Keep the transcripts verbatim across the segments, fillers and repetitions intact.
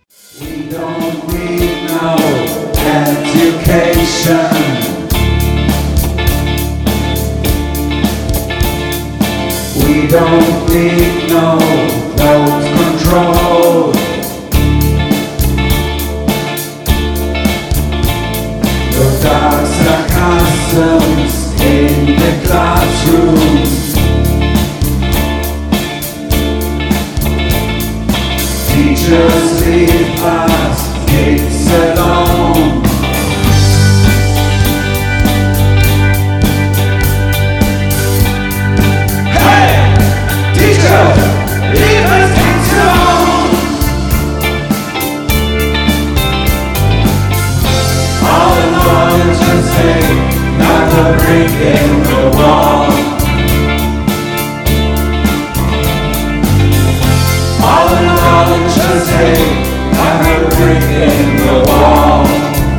We don't need no education. We don't need no throat control. No dark sarcasms in the classroom. Teachers leave class, kids alone. Hey! Teacher! Leave us kids alone! All the knowledge can say, not a brick in the wall. All the knowledge can say, not a brick in the wall.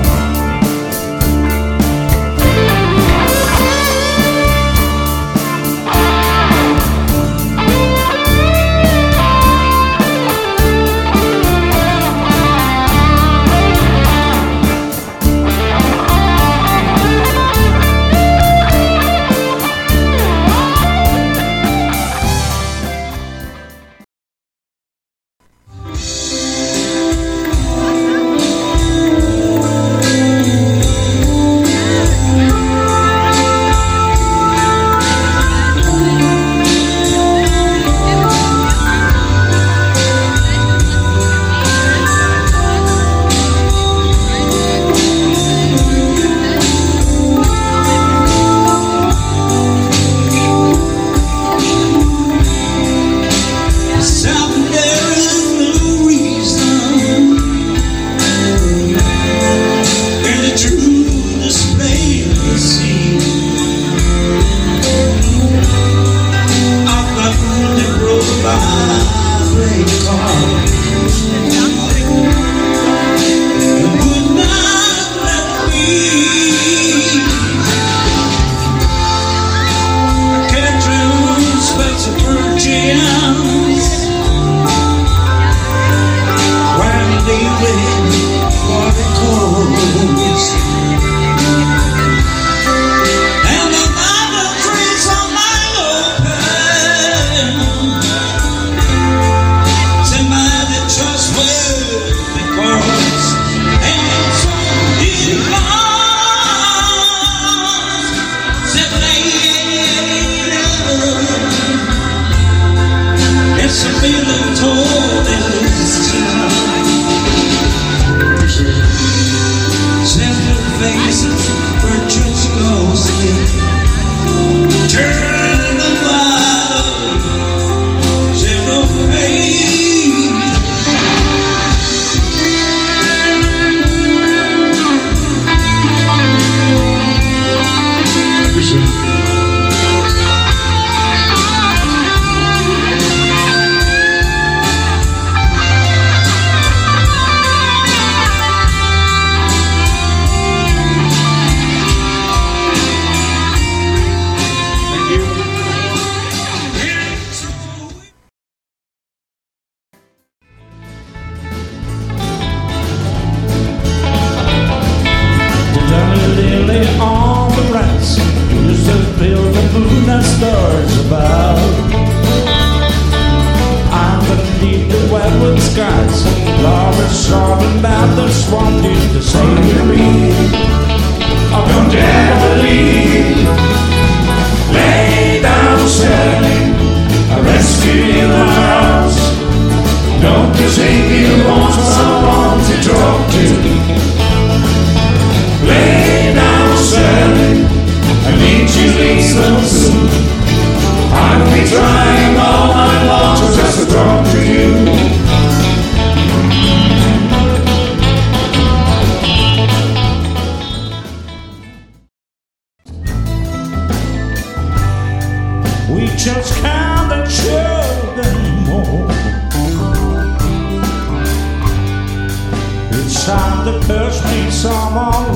Time to push me some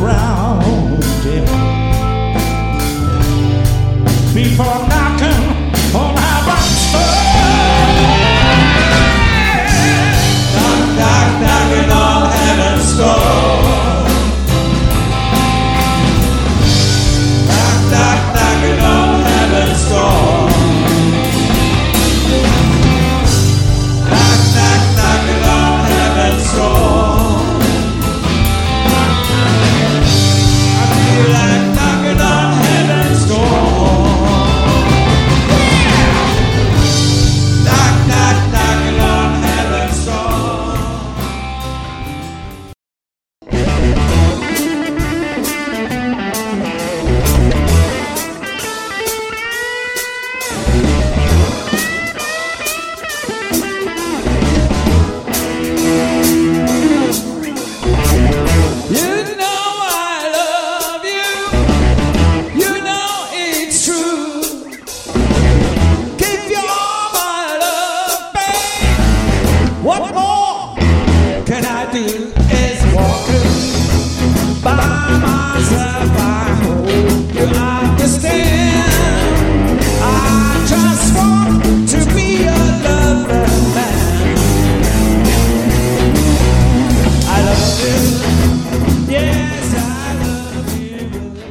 around, yeah. before knocking on heaven's door. Knock, knock, knocking do is walking by myself. I hope you understand. I just want to be a lover man. I love you, yes, I love you.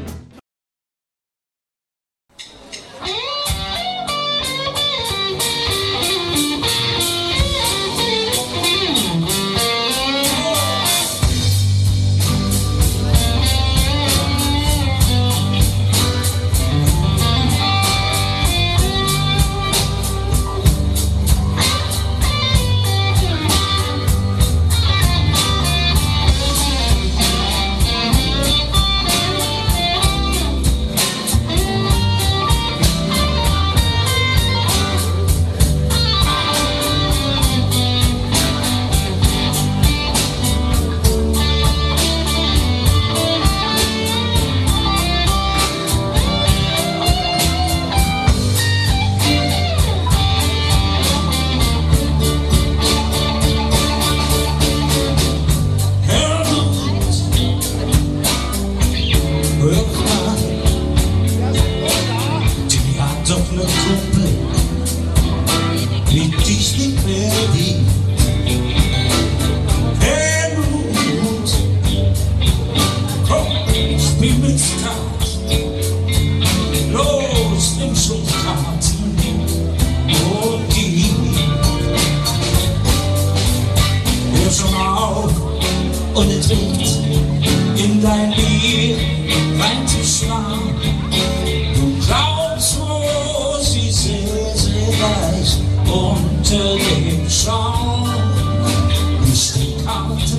Und es wird in dein Lied reinzuschlagen. Du glaubst, wo sie sehr, sehr weiß unter dem Schaum ist die Karte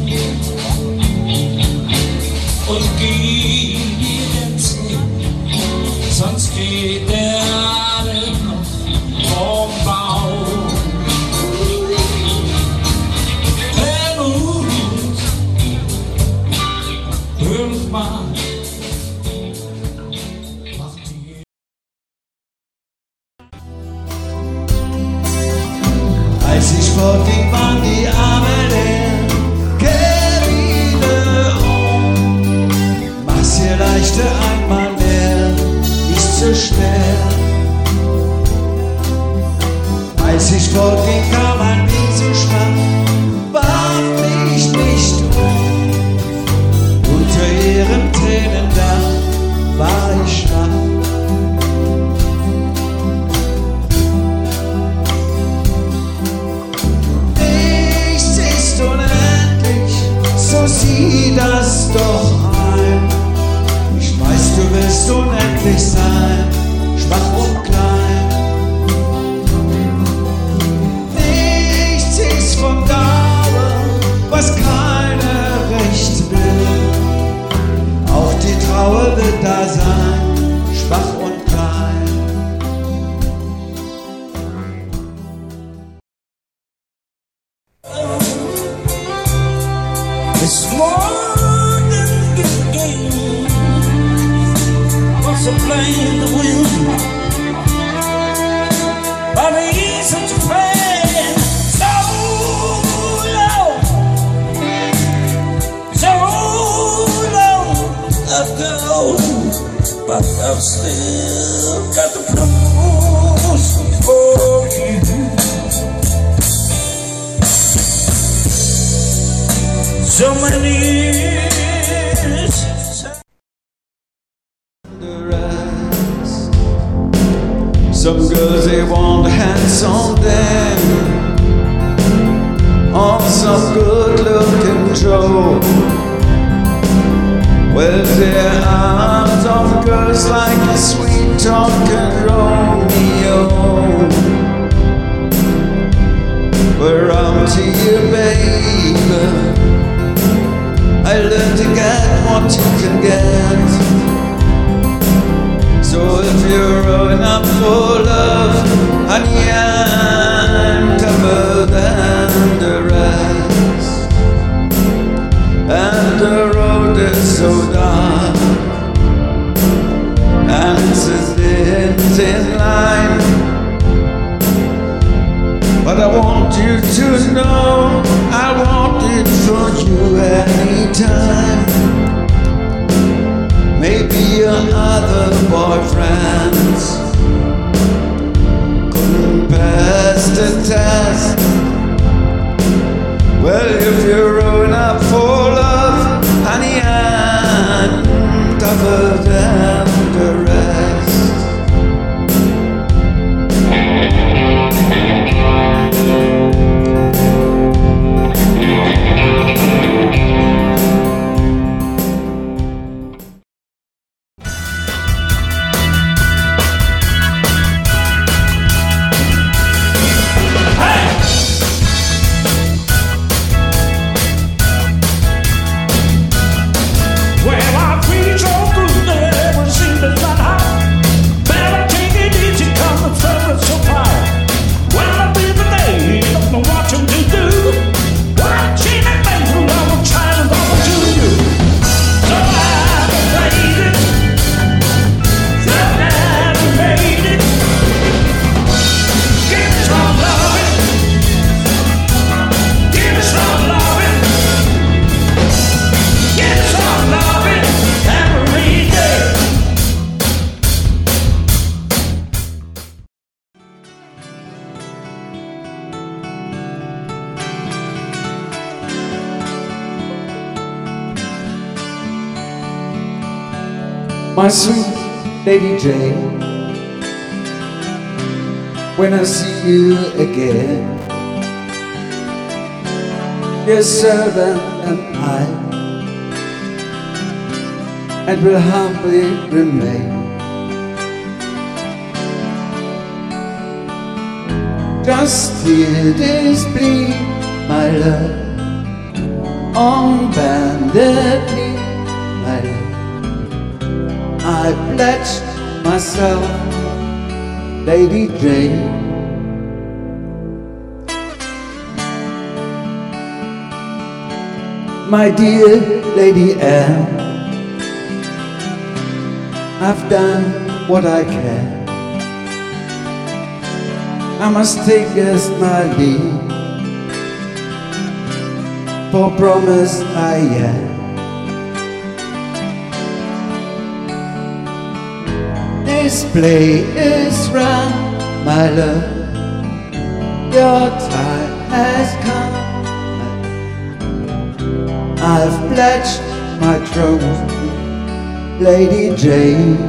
und gib ihr den Zeh, sonst geht der alle noch vom Baum. Als ich fortging, waren die Arme leer. Kehr wieder um, mach's dir leichter einmal mehr, nicht so schwer. Als ich fortging, kam ein Wind so schwach, warf mich nicht um. Unter ihrem Tränendach war ich schwach. So sieh das doch ein. Ich weiß, du willst unendlich sein, schwach und klein. Nichts ist von Dauer, was keiner recht will. Auch die Trauer wird da sein, schwach und klein. It's more than the game, also playing the wind. But he's such a fan, so low, so low I've gone, but I've still got the blues for you. So many years. Some girls, they want hands on them, on some good looking Joe. Well, there are some girls like a sweet talking Romeo. We're out to you, baby. I learned to get what you can get. So if you're rolling up for love, honey, I'm covered and the rest. And the road is so dark, and it's a thin line. But I want you to know I want it for you. Well, if you're growing up for love, honey, I'm tougher than the rest. My sweet Lady Jane, when I see you again, your servant and I, and will humbly remain. Just hear this plea, my love, on bended knee, my love. I pledge myself, Lady Jane. My dear Lady Anne, I've done what I can. I must take as my leave, for promise I am. This play is run, my love, your time has come. I've pledged my troth, Lady Jane.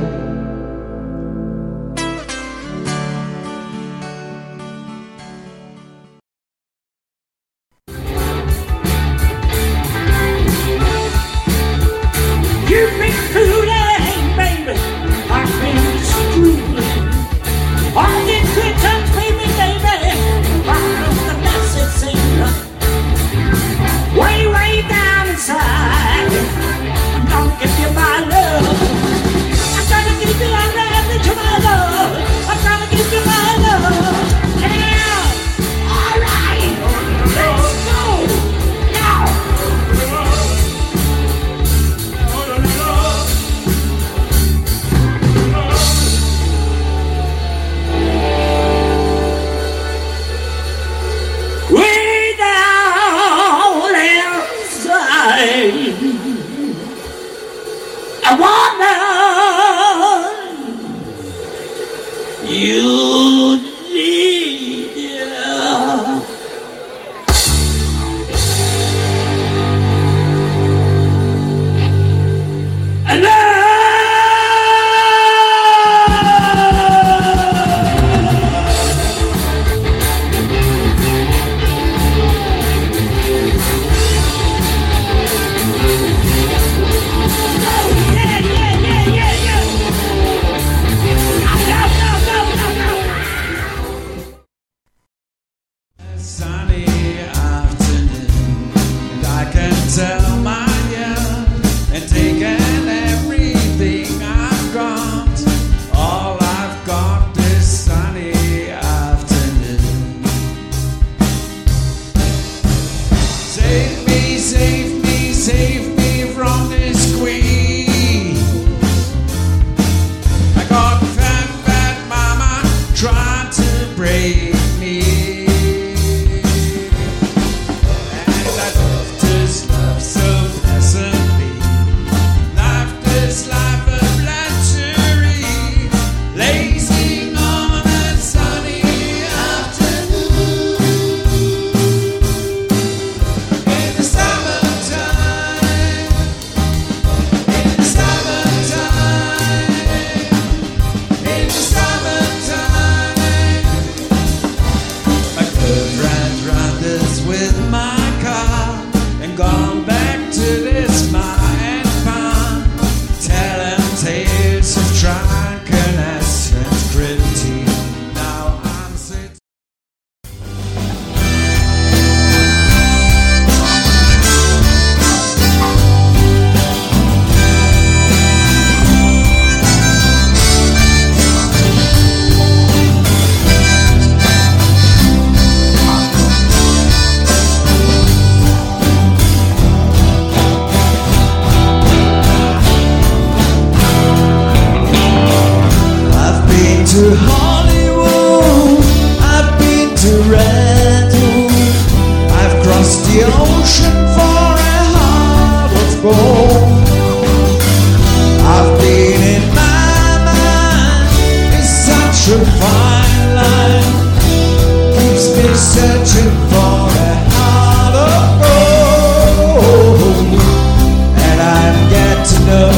the ocean for a heart of gold. I've been in my mind, it's such a fine line, keeps me searching for a heart of gold, and I've got to know.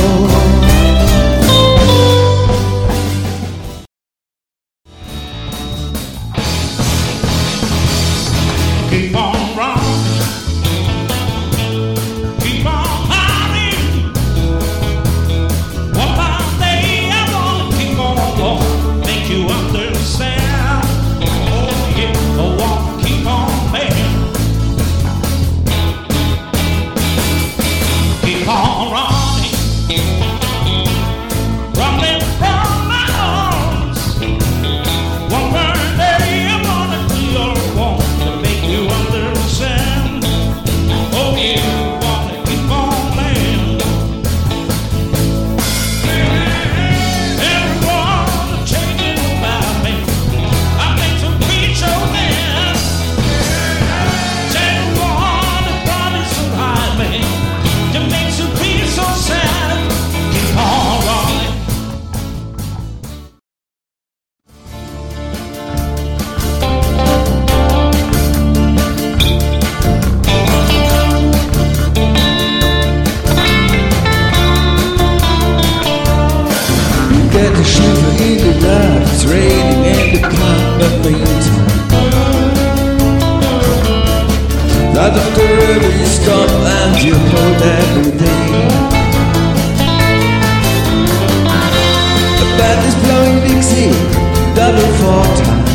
Keep on running, keep on hiding. One by day I wanna keep on walking, make you understand. Oh yeah, I wanna keep on making. Keep on running, running from my arms. One by day I wanna be your one. You understand? Oh yeah, you wanna keep on playing. Everyone changing about me. I make some beat your man. Everyone to promise to hide me. To make some beat so sad. Keep on running. Get the shiver in the dark, it's raining and the climate meantime. Out of the river you stop and you hold everything. The band is blowing Dixie, double four time.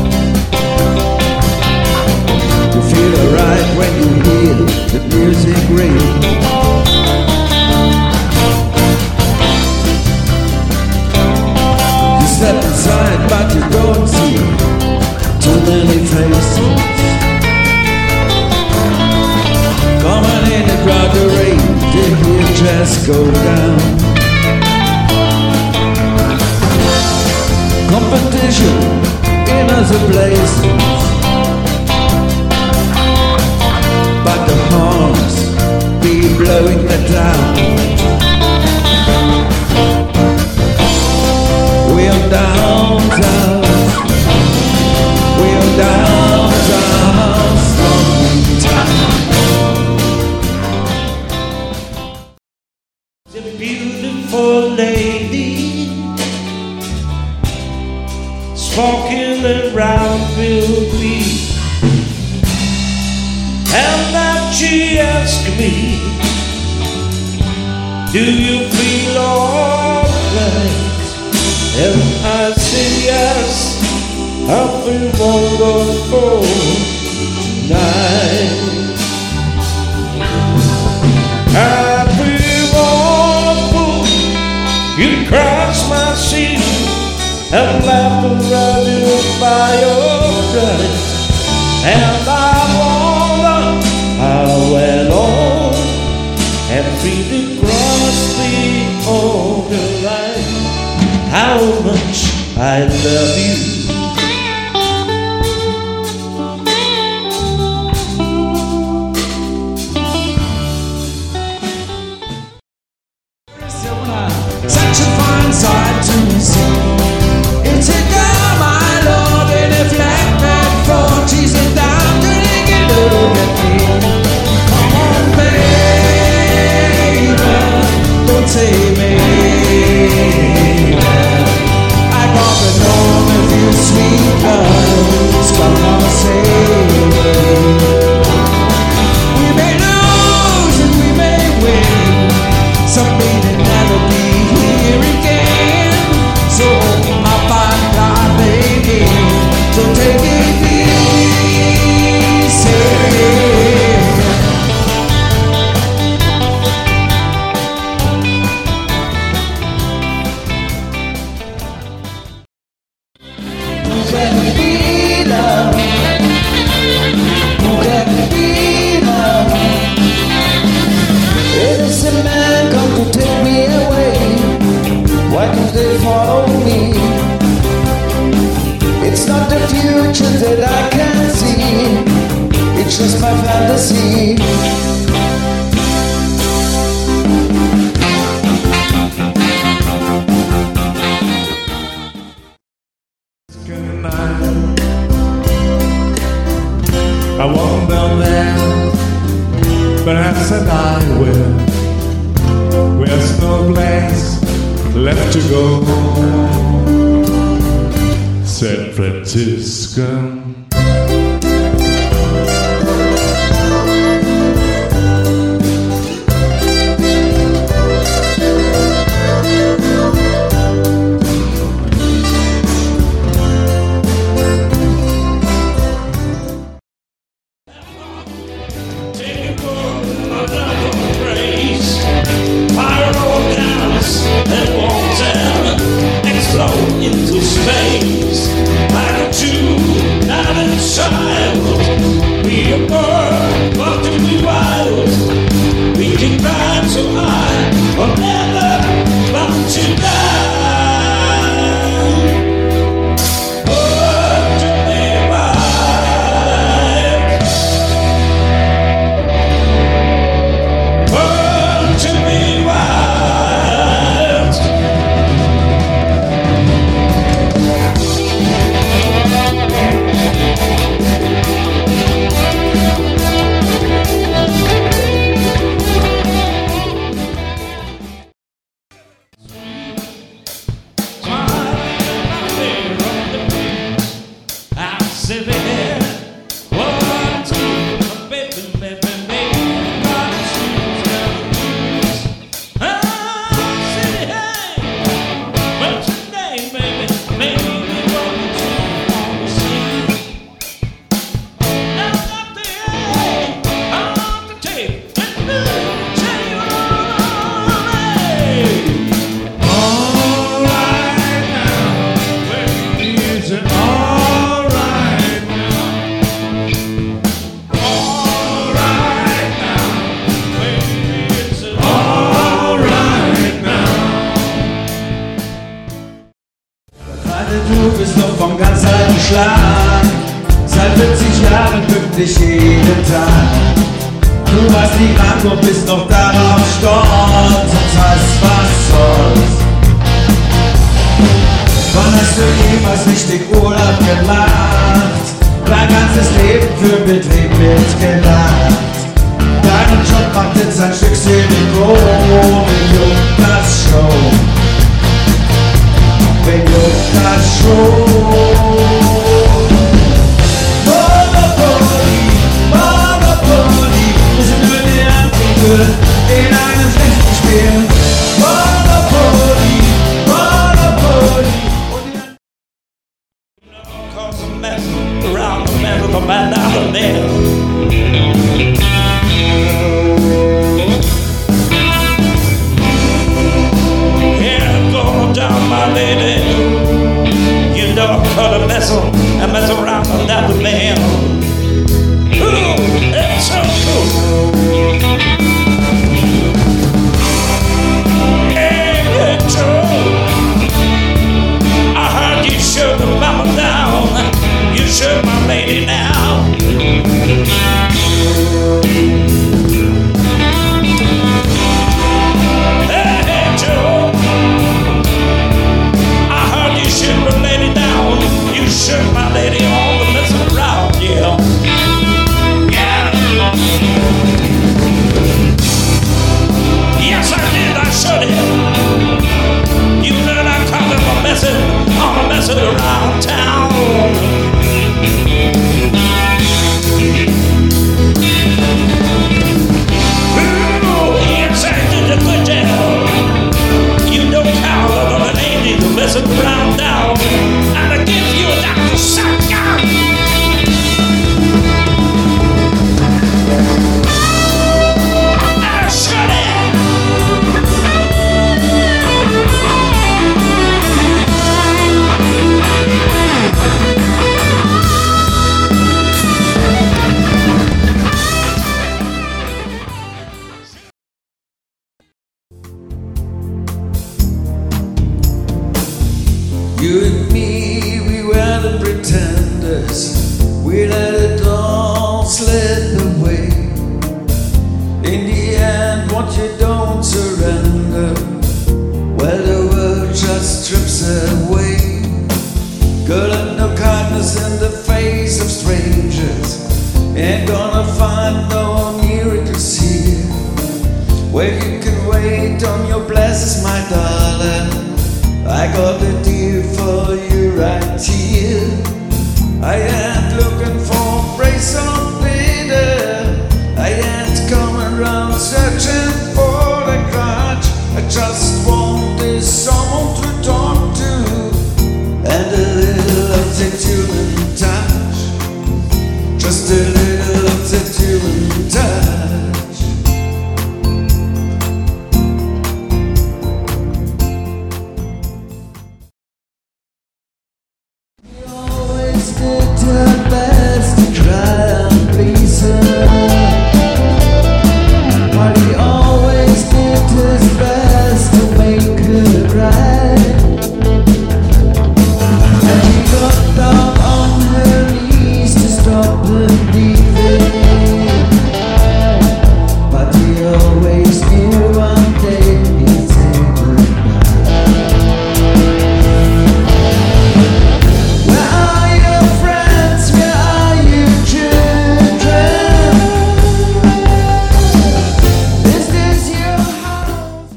You feel alright when you hear the music ring. Step inside, but you don't see too many faces. Coming in a crowded rain, to hear dress go down. Competition in other places, but the horns be blowing it down. We are downtown, we are downtown, slowing time. The beautiful lady walking around with me, and that she asked me, do you feel alright? And I said yes, I've been wonderful tonight. I've been wonderful, you crossed my seat and laughed around you by your right. And I wonder how I went on and freely crossed the older line. How much I love you. Such a fine sight to see. It's a girl, my lord, in a flat bed Ford. She's a down to take a look at me. Come on, baby, don't say me. I got to know if you my fantasy. Good night. I won't go there, but I said I will. There's no place left to go. San Francisco. Into space, like a Jew, not a child. We are born, but to be wild. We can climb so high, or never bound to die. Born to be wild. Born to be wild. Du bist noch vom ganz alten Schlag, seit vierzig Jahren pünktlich jeden Tag. Du warst nie krank und bist noch darauf stolz und hast was soll's. Wann hast du jemals richtig Urlaub gemacht? Dein ganzes Leben für Betrieb mitgedacht. Deinen Job macht jetzt ein Stück Silikon, juckt das schon. Wenn juckt das schon. Monopoly, Monopoly, wir sind nur die Antriebe in einem schlechten Spiel. Monopoly, Monopoly. Cause a mess around the man with a man out of there. Yeah, go down, my lady. You know I cut a mess on and mess around another man. Ooh, it's so cool. Hey, Joe, I heard you shut the mama down. You shut my lady now. Hey, hey, Joe, I heard you shut my lady down. You shut my lady all the messing around, yeah. Yeah. Yes, I did, I shut it. You know I caught him a messing, I'm a messing around town. Ooh, yes, I did a good job. You don't count on the lady to mess around now. And I give you a doctor shotgun. I shut it. Well, you can wait on your blessings, my darling. I got a deal for you right here. I ain't looking for praise or bitter. I ain't coming around searching for a grudge. I just wanted someone to talk to, and a little of the human touch. Just a little of the human touch. He always did her best to try and please her, but he always did his best to make her cry. And he got down on her knees to stop her leaving, but he always knew one day he'd say goodbye. Where are your friends? Where are your children? Is this your house?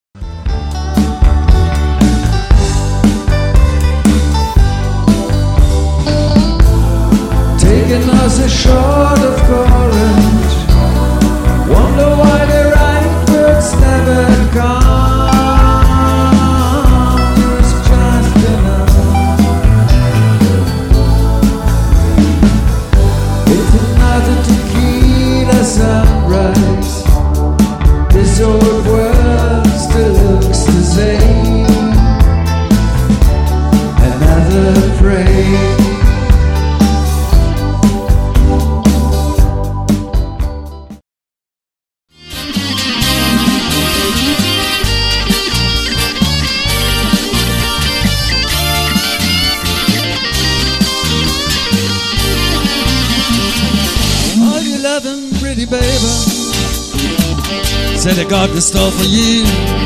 Taking us ashore of current. Wonder why the right words never come. It's just enough. It's another tequila sunrise. This old world still looks the same. Another frame. All you loving pretty baby, said I got the stuff for you.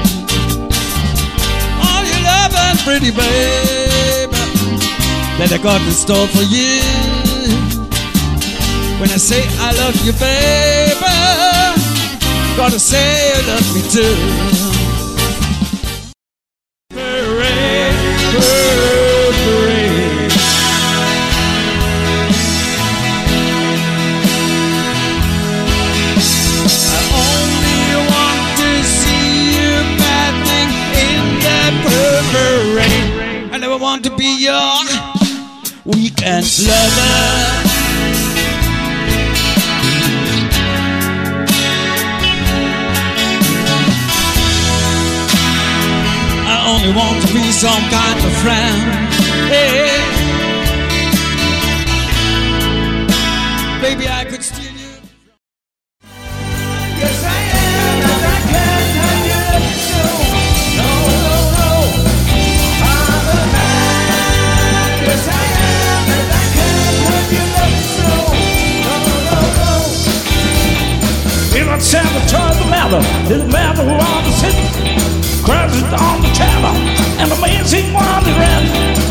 All you loving pretty baby, that I got the stuff for you. When I say I love you, baby, gotta say you love me too. Parade, parade, parade. I only want to see you battling in that parade. I never want to be your weekend lover. I only want to be some kind of friend. Hey. Baby, I could steal you. Yes, I am, and I can't have you looking so. No, no, no, I'm a man. Yes, I am, and I can't have you looking so. No, no, no. If I tell the truth, the matter, the matter on the city, crashes on the channel, and the amazing wandering.